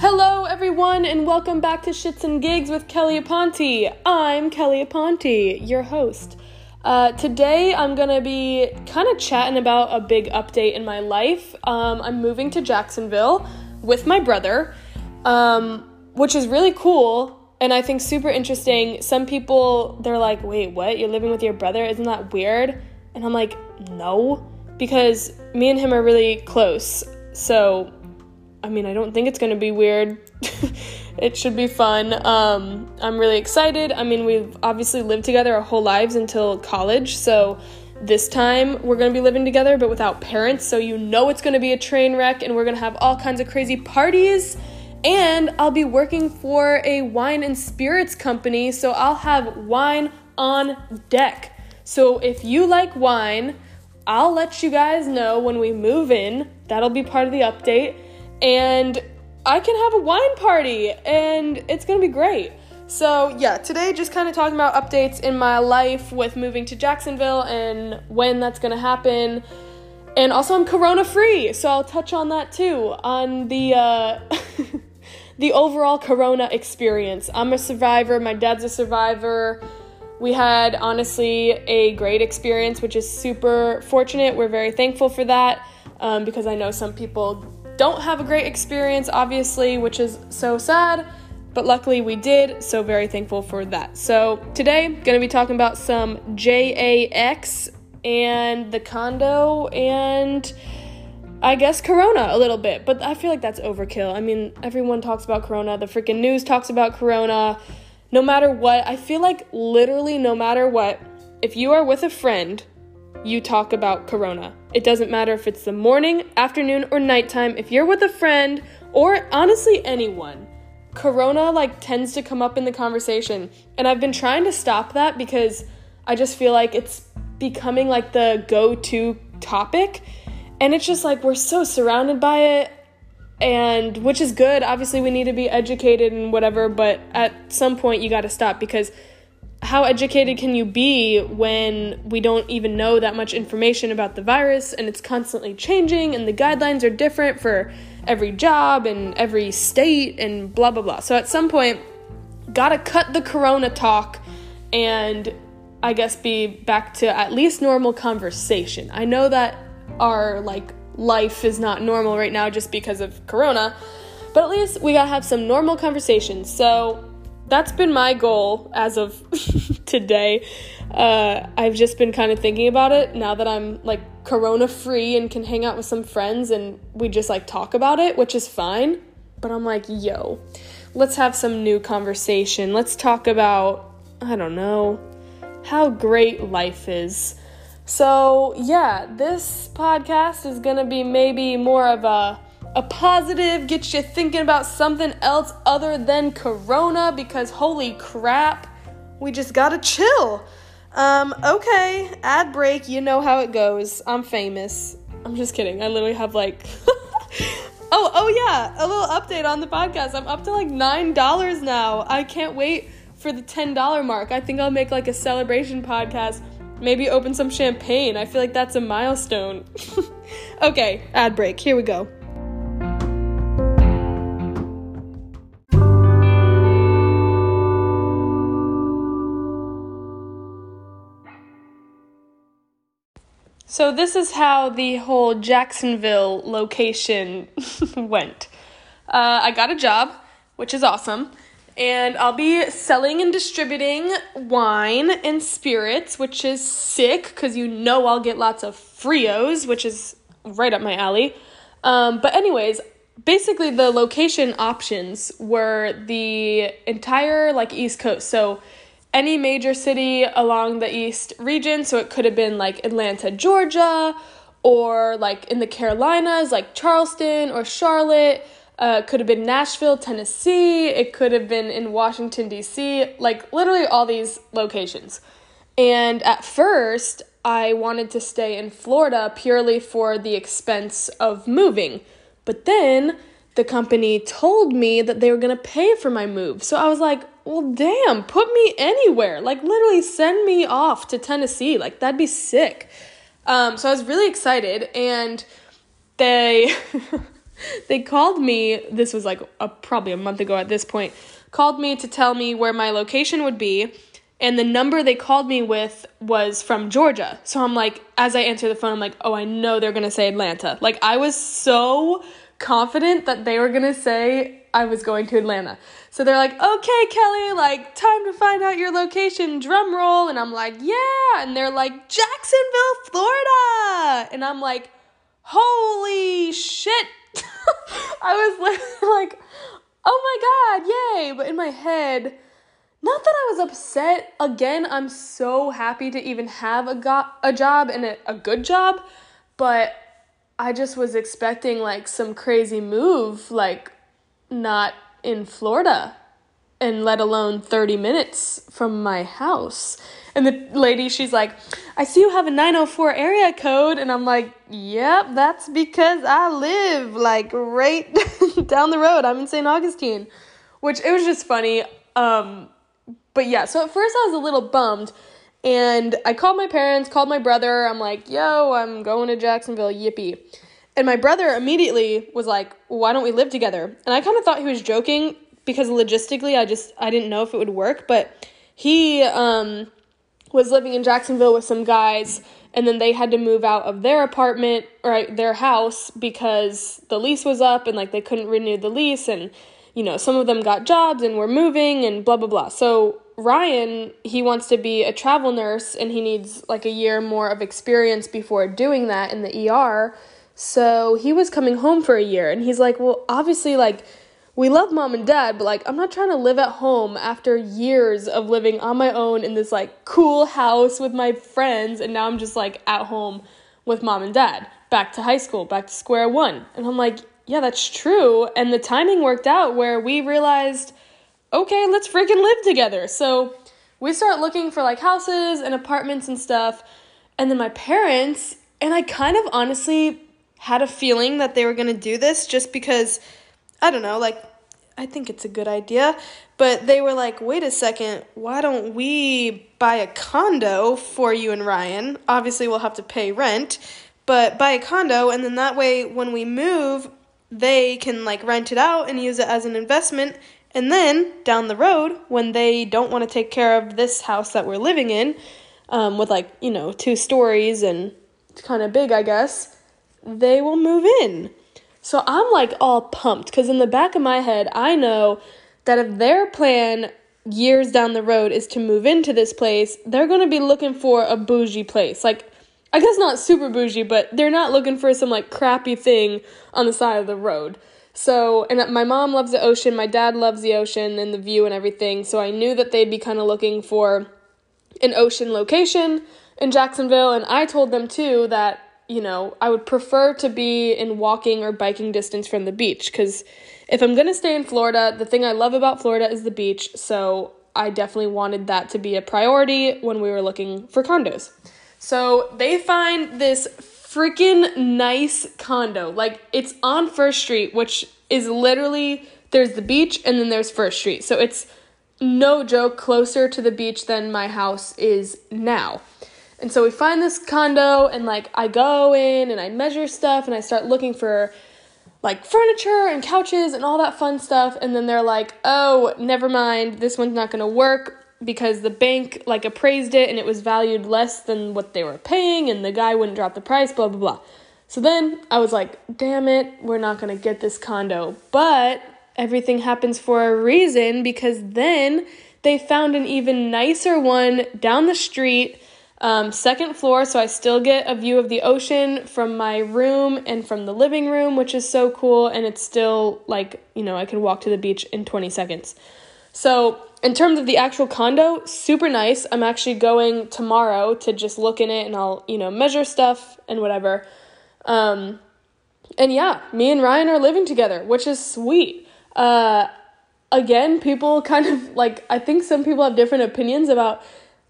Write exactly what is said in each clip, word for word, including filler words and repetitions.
Hello everyone and welcome back to Shits and Gigs with Kelly Aponte. I'm Kelly Aponte, your host. Uh, today I'm going to be kind of chatting about a big update in my life. Um, I'm moving to Jacksonville with my brother, um, which is really cool and I think super interesting. Some people, they're like, wait, what? You're living with your brother? Isn't that weird? And I'm like, no, because me and him are really close. So I mean, I don't think it's going to be weird. It should be fun. Um, I'm really excited. I mean, we've obviously lived together our whole lives until college. So this time we're going to be living together, but without parents. So you know it's going to be a train wreck and we're going to have all kinds of crazy parties. And I'll be working for a wine and spirits company. So I'll have wine on deck. So if you like wine, I'll let you guys know when we move in. That'll be part of the update. And I can have a wine party, and it's going to be great. So, yeah, today just kind of talking about updates in my life with moving to Jacksonville and when that's going to happen. And also, I'm corona-free, so I'll touch on that, too, on the, uh, the overall corona experience. I'm a survivor. My dad's a survivor. We had, honestly, a great experience, which is super fortunate. We're very thankful for that, um, because I know some people don't have a great experience, obviously, which is so sad, but luckily we did, so very thankful for that. So today, going to be talking about some J A X and the condo and I guess Corona a little bit, but I feel like that's overkill. I mean, everyone talks about Corona, the freaking news talks about Corona, no matter what. I feel like literally no matter what, if you are with a friend, you talk about Corona. It doesn't matter if it's the morning, afternoon, or nighttime. If you're with a friend, or honestly anyone, Corona like tends to come up in the conversation. And I've been trying to stop that because I just feel like it's becoming like the go-to topic. And it's just like we're so surrounded by it, and which is good. Obviously, we need to be educated and whatever, but at some point you got to stop, because how educated can you be when we don't even know that much information about the virus and it's constantly changing and the guidelines are different for every job and every state and blah, blah, blah. So at some point, gotta cut the Corona talk and I guess be back to at least normal conversation. I know that our like life is not normal right now just because of Corona, but at least we gotta have some normal conversations. So that's been my goal as of today. Uh, I've just been kind of thinking about it now that I'm like Corona free and can hang out with some friends and we just like talk about it, which is fine. But I'm like, yo, let's have some new conversation. Let's talk about, I don't know, how great life is. So yeah, this podcast is gonna be maybe more of a A positive, get you thinking about something else other than Corona, because holy crap, we just gotta chill. Um, okay, ad break, you know how it goes. I'm famous. I'm just kidding. I literally have like, oh, oh yeah, a little update on the podcast. I'm up to like nine dollars now. I can't wait for the ten dollars mark. I think I'll make like a celebration podcast, maybe open some champagne. I feel like that's a milestone. Okay, ad break, here we go. So this is how the whole Jacksonville location went. Uh, I got a job, which is awesome, and I'll be selling and distributing wine and spirits, which is sick, because you know I'll get lots of Frios, which is right up my alley. Um, but anyways, basically the location options were the entire like East Coast, so any major city along the East region. So it could have been like Atlanta, Georgia, or like in the Carolinas, like Charleston or Charlotte. Uh, could have been Nashville, Tennessee. It could have been in Washington, D C, like literally all these locations. And at first, I wanted to stay in Florida purely for the expense of moving. But then the company told me that they were going to pay for my move. So I was like, well, damn, put me anywhere. Like, literally send me off to Tennessee. Like, that'd be sick. Um, so I was really excited, and they they called me, this was like a, probably a month ago at this point, called me to tell me where my location would be, and the number they called me with was from Georgia. So I'm like, as I answer the phone, I'm like, oh, I know they're going to say Atlanta. Like, I was so confident that they were going to say I was going to Atlanta. So they're like, okay, Kelly, like, time to find out your location, drum roll. And I'm like, yeah. And they're like, Jacksonville, Florida. And I'm like, holy shit. I was like, oh my God, yay. But in my head, not that I was upset. Again, I'm so happy to even have a, go- a job and a, a good job. But I just was expecting like some crazy move, like not in Florida, and let alone thirty minutes from my house. And the lady, she's like, I see you have a nine oh four area code. And I'm like, yep, that's because I live like right down the road. I'm in Saint Augustine, which it was just funny. Um, but yeah, so at first I was a little bummed, and I called my parents, called my brother. I'm like, yo, I'm going to Jacksonville, yippee. And my brother immediately was like, why don't we live together? And I kind of thought he was joking because logistically I just, I didn't know if it would work. But he um, was living in Jacksonville with some guys, and then they had to move out of their apartment, or their house, because the lease was up and like they couldn't renew the lease. And, you know, some of them got jobs and were moving and blah, blah, blah. So Ryan, he wants to be a travel nurse, and he needs like a year more of experience before doing that in the E R. So he was coming home for a year, and he's like, well, obviously, like, we love mom and dad, but, like, I'm not trying to live at home after years of living on my own in this, like, cool house with my friends, and now I'm just, like, at home with mom and dad, back to high school, back to square one. And I'm like, yeah, that's true, and the timing worked out where we realized, okay, let's freaking live together. So we start looking for, like, houses and apartments and stuff, and then my parents, and I kind of honestly had a feeling that they were going to do this just because, I don't know, like, I think it's a good idea, but they were like, wait a second, why don't we buy a condo for you and Ryan? Obviously, we'll have to pay rent, but buy a condo, and then that way, when we move, they can, like, rent it out and use it as an investment, and then, down the road, when they don't want to take care of this house that we're living in, um, with, like, you know, two stories, and it's kind of big, I guess, they will move in. So I'm like all pumped because in the back of my head, I know that if their plan years down the road is to move into this place, they're going to be looking for a bougie place. Like, I guess not super bougie, but they're not looking for some like crappy thing on the side of the road. So, and my mom loves the ocean, my dad loves the ocean and the view and everything. So I knew that they'd be kind of looking for an ocean location in Jacksonville. And I told them too that, you know, I would prefer to be in walking or biking distance from the beach, because if I'm going to stay in Florida, the thing I love about Florida is the beach, so I definitely wanted that to be a priority when we were looking for condos. So they find this freaking nice condo, like it's on First Street, which is literally, there's the beach and then there's First Street, so it's no joke closer to the beach than my house is now. And so we find this condo, and, like, I go in, and I measure stuff, and I start looking for, like, furniture and couches and all that fun stuff, and then they're like, oh, never mind, this one's not going to work because the bank, like, appraised it, and it was valued less than what they were paying, and the guy wouldn't drop the price, blah, blah, blah. So then I was like, damn it, we're not going to get this condo. But everything happens for a reason, because then they found an even nicer one down the street, Um, second floor, so I still get a view of the ocean from my room and from the living room, which is so cool, and it's still, like, you know, I can walk to the beach in twenty seconds. So, in terms of the actual condo, super nice. I'm actually going tomorrow to just look in it, and I'll, you know, measure stuff and whatever. Um, and yeah, me and Ryan are living together, which is sweet. Uh, again, people kind of, like, I think some people have different opinions about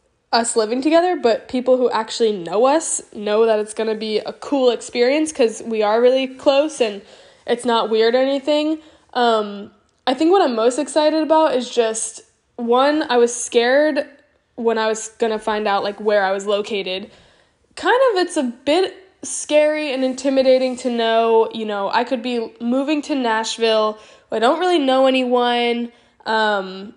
us living together, but people who actually know us know that it's going to be a cool experience because we are really close and it's not weird or anything. Um, I think what I'm most excited about is just, one, I was scared when I was going to find out, like, where I was located. Kind of, it's a bit scary and intimidating to know, you know, I could be moving to Nashville. I don't really know anyone. Um,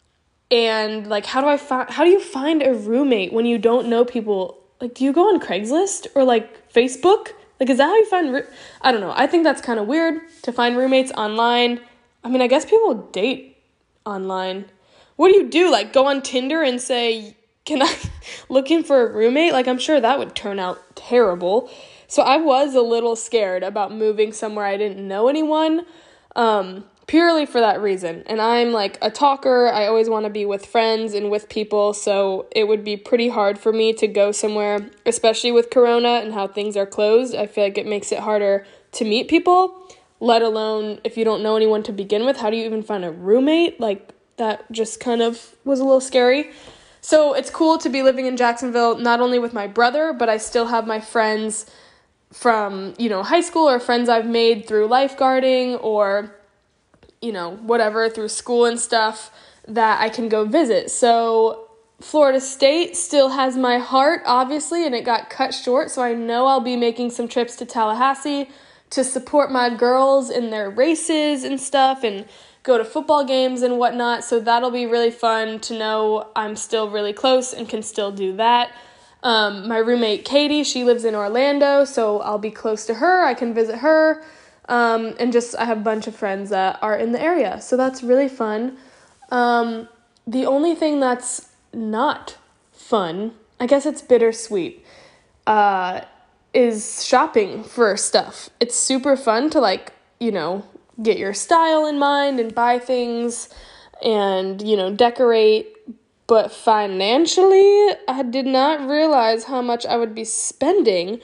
and like, how do I find, how do you find a roommate when you don't know people? Like, do you go on Craigslist or like Facebook? Like, is that how you find, ro- I don't know. I think that's kind of weird to find roommates online. I mean, I guess people date online. What do you do? Like, go on Tinder and say, can I, looking for a roommate? Like, I'm sure that would turn out terrible. So I was a little scared about moving somewhere I didn't know anyone, um, purely for that reason. And I'm like a talker. I always want to be with friends and with people. So it would be pretty hard for me to go somewhere, especially with Corona and how things are closed. I feel like it makes it harder to meet people, let alone if you don't know anyone to begin with. How do you even find a roommate? Like, that just kind of was a little scary. So it's cool to be living in Jacksonville, not only with my brother, but I still have my friends from, you know, high school or friends I've made through lifeguarding or, you know, whatever, through school and stuff that I can go visit. So Florida State still has my heart, obviously, and it got cut short. So I know I'll be making some trips to Tallahassee to support my girls in their races and stuff and go to football games and whatnot. So that'll be really fun to know I'm still really close and can still do that. Um, my roommate, Katie, she lives in Orlando, so I'll be close to her. I can visit her. Um, and just, I have a bunch of friends that are in the area. So that's really fun. Um, the only thing that's not fun, I guess it's bittersweet, uh, is shopping for stuff. It's super fun to, like, you know, get your style in mind and buy things and, you know, decorate. But financially, I did not realize how much I would be spending.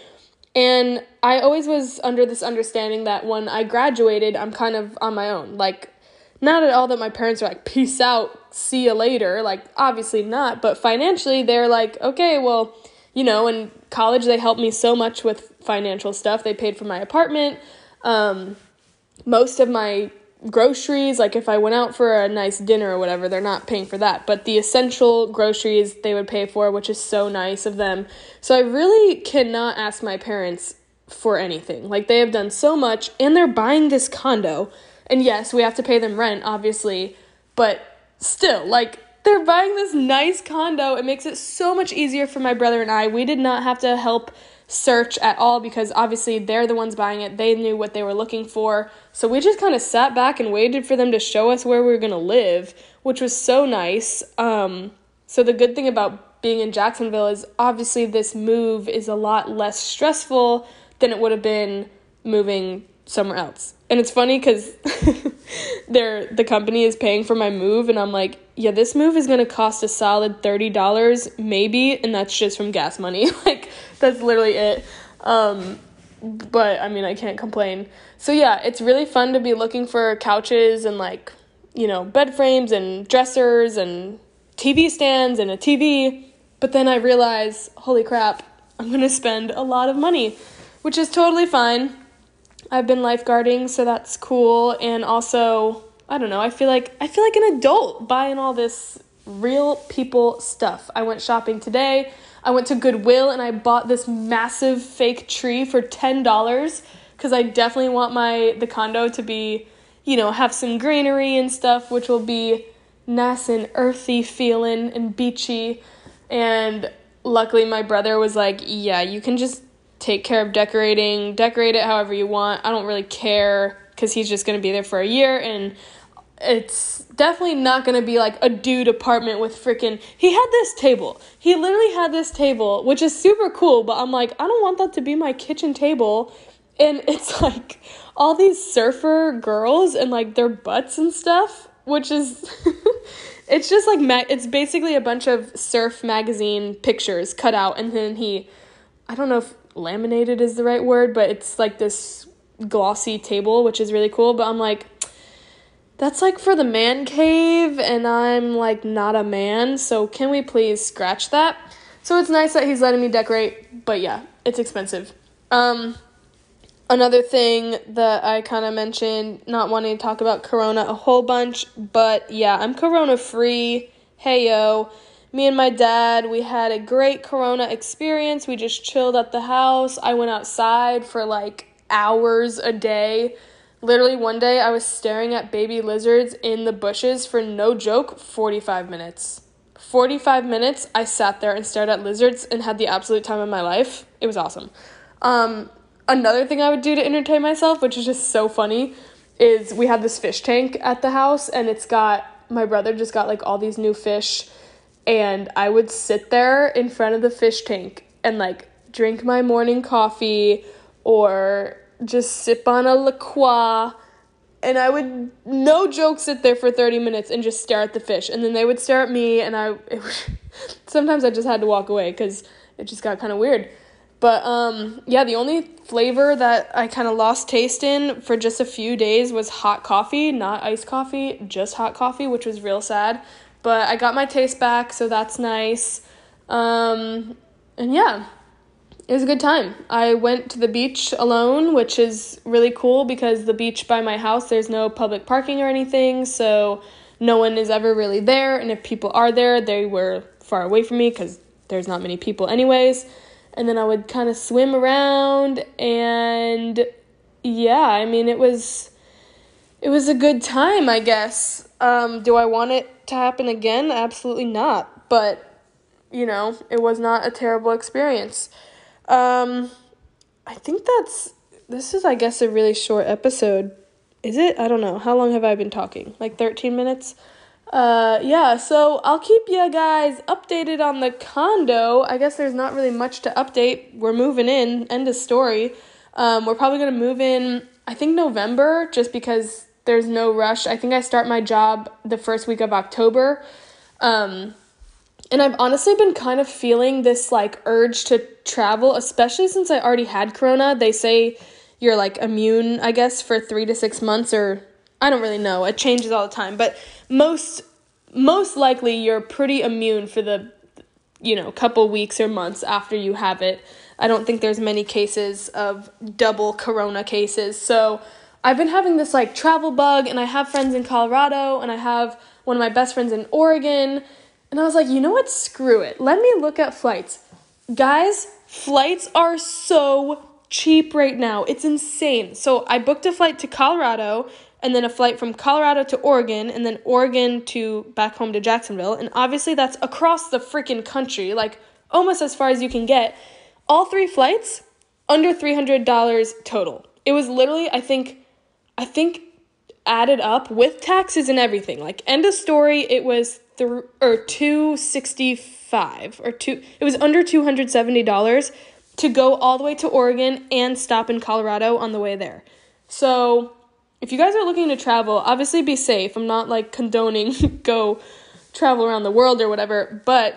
And I always was under this understanding that when I graduated, I'm kind of on my own. Like, not at all that my parents are like, peace out, see you later. Like, obviously not. But financially, they're like, okay, well, you know, in college, they helped me so much with financial stuff. They paid for my apartment. Um, most of my groceries, like if I went out for a nice dinner or whatever, they're not paying for that. But the essential groceries they would pay for, which is so nice of them. So I really cannot ask my parents for anything. Like, they have done so much, and they're buying this condo. And yes, we have to pay them rent, obviously, but still, like, they're buying this nice condo. It makes it so much easier for my brother and I. We did not have to help search at all because obviously they're the ones buying it. They knew what they were looking for. So we just kind of sat back and waited for them to show us where we were going to live, which was so nice. Um, so the good thing about being in Jacksonville is obviously this move is a lot less stressful than it would have been moving somewhere else. And it's funny because they're the company is paying for my move, and I'm like, yeah, this move is going to cost a solid thirty dollars maybe, and that's just from gas money. Like, that's literally it. Um, but, I mean, I can't complain. So, yeah, it's really fun to be looking for couches and, like, you know, bed frames and dressers and T V stands and a T V. But then I realize, holy crap, I'm going to spend a lot of money, which is totally fine. I've been lifeguarding, so that's cool. And also, I don't know, I feel like I feel like an adult buying all this real people stuff. I went shopping today. I went to Goodwill and I bought this massive fake tree for ten dollars because I definitely want my the condo to be, you know, have some greenery and stuff, which will be nice and earthy feeling and beachy. And luckily my brother was like, yeah, you can just take care of decorating, decorate it however you want. I don't really care because he's just going to be there for a year, and it's definitely not going to be like a dude apartment with freaking, he had this table. He literally had this table, which is super cool, but I'm like, I don't want that to be my kitchen table. And it's like all these surfer girls and like their butts and stuff, which is, it's just like, ma- it's basically a bunch of surf magazine pictures cut out, and then he, I don't know if laminated is the right word, but it's like this glossy table, which is really cool. But I'm like, that's like for the man cave, and I'm like not a man, so can we please scratch that? So it's nice that he's letting me decorate, but yeah, it's expensive. Um, another thing that I kind of mentioned, not wanting to talk about Corona a whole bunch, but yeah, I'm Corona free. Hey yo, me and my dad, we had a great Corona experience. We just chilled at the house. I went outside for like hours a day. Literally one day I was staring at baby lizards in the bushes for, no joke, forty-five minutes. forty-five minutes I sat there and stared at lizards and had the absolute time of my life. It was awesome. Um, another thing I would do to entertain myself, which is just so funny, is we have this fish tank at the house, and it's got, my brother just got like all these new fish, and I would sit there in front of the fish tank and like drink my morning coffee or just sip on a La Croix, and I would, no joke, sit there for thirty minutes and just stare at the fish, and then they would stare at me, and I, it was, sometimes I just had to walk away because it just got kind of weird. But, um, yeah, the only flavor that I kind of lost taste in for just a few days was hot coffee, not iced coffee, just hot coffee, which was real sad. But I got my taste back, so that's nice. Um, and, yeah, it was a good time. I went to the beach alone, which is really cool because the beach by my house, there's no public parking or anything, so no one is ever really there. And if people are there, they were far away from me because there's not many people anyways. And then I would kind of swim around, and yeah, I mean, it was, it was a good time, I guess. Um, do I want it to happen again? Absolutely not. But, you know, it was not a terrible experience. Um, I think that's, this is, I guess, a really short episode. Is it? I don't know. How long have I been talking? Like thirteen minutes? Uh, yeah, so I'll keep you guys updated on the condo. I guess there's not really much to update. We're moving in. End of story. Um, we're probably going to move in, I think, November, just because there's no rush. I think I start my job the first week of October. Um, and I've honestly been kind of feeling this, like, urge to travel, especially since I already had Corona. They say you're, like, immune, I guess, for three to six months, or I don't really know. It changes all the time. But most most likely you're pretty immune for the, you know, couple weeks or months after you have it. I don't think there's many cases of double Corona cases. So I've been having this, like, travel bug, and I have friends in Colorado, and I have one of my best friends in Oregon. And I was like, you know what? Screw it. Let me look at flights. Guys, flights are so cheap right now. It's insane. So I booked a flight to Colorado, and then a flight from Colorado to Oregon, and then Oregon to back home to Jacksonville. And obviously that's across the freaking country, like almost as far as you can get. All three flights, under three hundred dollars total. It was literally, I think, I think added up with taxes and everything. Like, end of story, it was th- or two sixty-five or two. It was under two hundred seventy dollars to go all the way to Oregon and stop in Colorado on the way there. So if you guys are looking to travel, obviously be safe. I'm not, like, condoning go travel around the world or whatever, but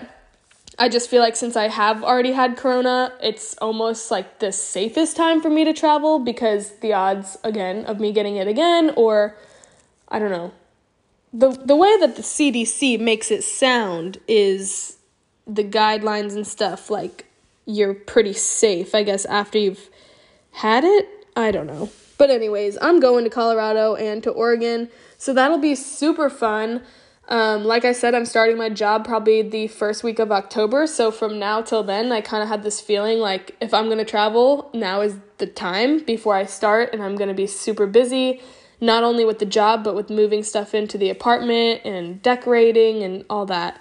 I just feel like since I have already had Corona, it's almost, like, the safest time for me to travel because the odds, again, of me getting it again, or, I don't know. The, the way that the C D C makes it sound is the guidelines and stuff, like, you're pretty safe, I guess, after you've had it. I don't know. But anyways, I'm going to Colorado and to Oregon, so that'll be super fun. Um, like I said, I'm starting my job probably the first week of October, so from now till then, I kind of had this feeling like if I'm going to travel, now is the time before I start, and I'm going to be super busy, not only with the job, but with moving stuff into the apartment and decorating and all that.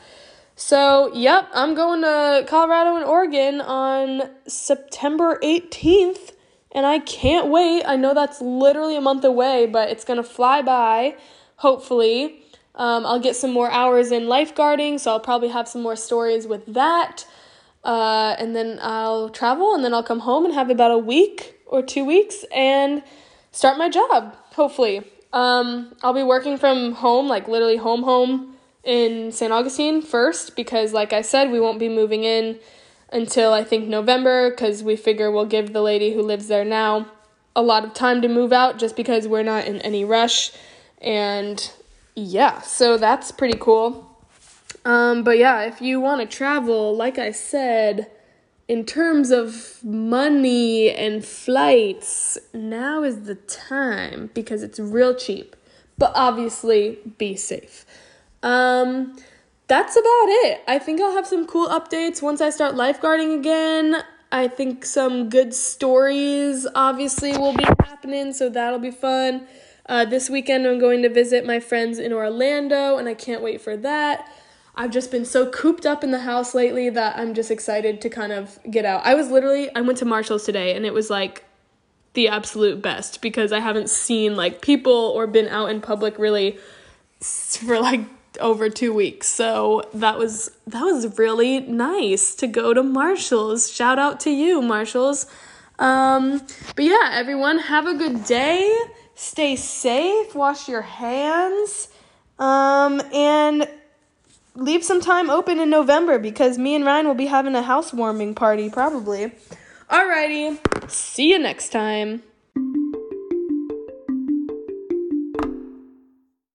So, yep, I'm going to Colorado and Oregon on September eighteenth. And I can't wait. I know that's literally a month away, but it's going to fly by, hopefully. Um, I'll get some more hours in lifeguarding, so I'll probably have some more stories with that. Uh, and then I'll travel, and then I'll come home and have about a week or two weeks and start my job, hopefully. Um, I'll be working from home, like literally home, home in Saint Augustine first, because like I said, we won't be moving in until I think November, because we figure we'll give the lady who lives there now a lot of time to move out just because we're not in any rush. And yeah, so that's pretty cool. Um, but yeah, if you want to travel, like I said, in terms of money and flights, now is the time because it's real cheap. But obviously, be safe. Um... that's about it. I think I'll have some cool updates once I start lifeguarding again. I think some good stories obviously will be happening, so that'll be fun. Uh, this weekend I'm going to visit my friends in Orlando, and I can't wait for that. I've just been so cooped up in the house lately that I'm just excited to kind of get out. I was literally, I went to Marshall's today, and it was like the absolute best because I haven't seen like people or been out in public really for like over two weeks. So that was that was really nice to go to Marshall's. Shout out to you, Marshall's. Um, but yeah, everyone, have a good day. Stay safe. Wash your hands. Um, and leave some time open in November because me and Ryan will be having a housewarming party probably. Alrighty. See you next time.